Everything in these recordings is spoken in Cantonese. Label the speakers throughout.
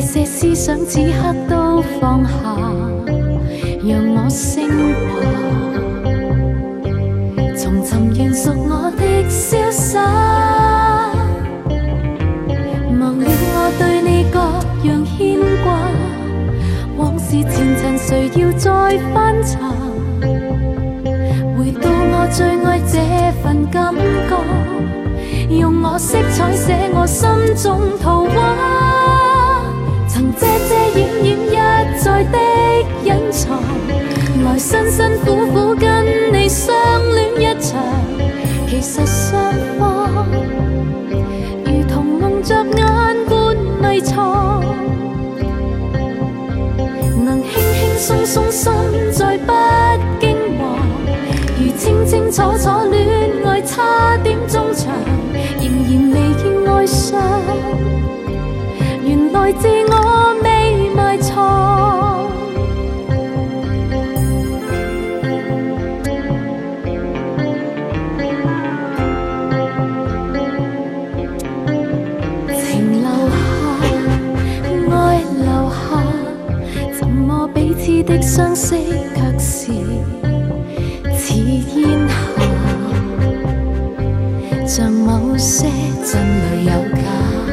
Speaker 1: 些思想此刻都放下，让我升华，重寻原属我的潇洒。忘了我对你各样牵挂，往事前尘谁要再翻查？回到我最爱这份感觉，用我色彩写我心中圖畫，曾遮遮掩掩一再的隱藏，來辛辛苦苦跟你相戀一場，其實雙方如同夢着眼般迷藏，能輕輕鬆鬆心再不驚惶，如清清楚楚戀愛差點中場，仍然未見愛上，原來自我未埋藏。情留下，愛留下，怎麼彼此的相識卻是似煙霞，像某些震淚有假，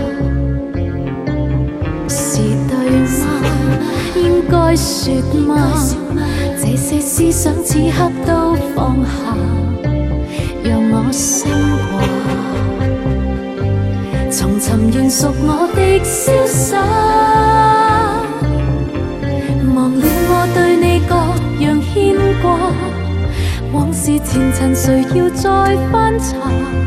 Speaker 1: 是對嗎？應該說嗎？這些思想此刻都放下，讓我升華，重尋原屬我的瀟灑。忘了我對你各樣牽掛，往事前塵誰要再翻查？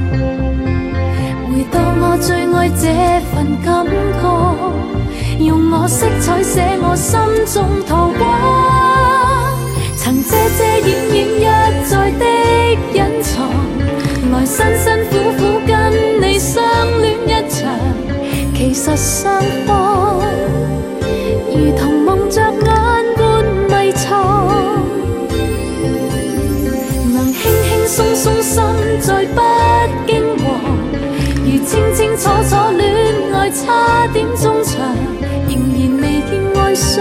Speaker 1: 回到我最愛這份感覺，用我色彩寫我心中圖畫，曾遮遮掩掩一再的隱藏，來辛辛苦苦跟你相戀一場，其實雙方如同夢着眼般迷藏，能輕輕鬆鬆心再不驚惶，如清清楚楚戀愛差點中場，仍然未見愛上，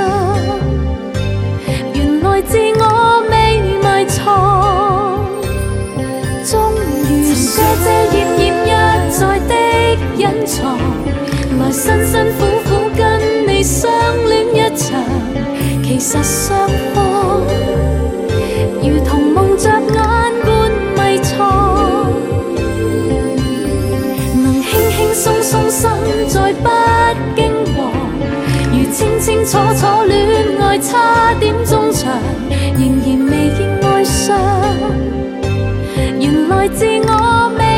Speaker 1: 原來自我未埋藏。終於遮遮掩掩一再的隱藏，來辛辛苦苦跟你相戀一場，其實雙方如同夢着眼般迷藏，能輕輕鬆鬆心再不驚惶，如清清楚楚戀愛差點中場，仍然未見愛上，原來自我未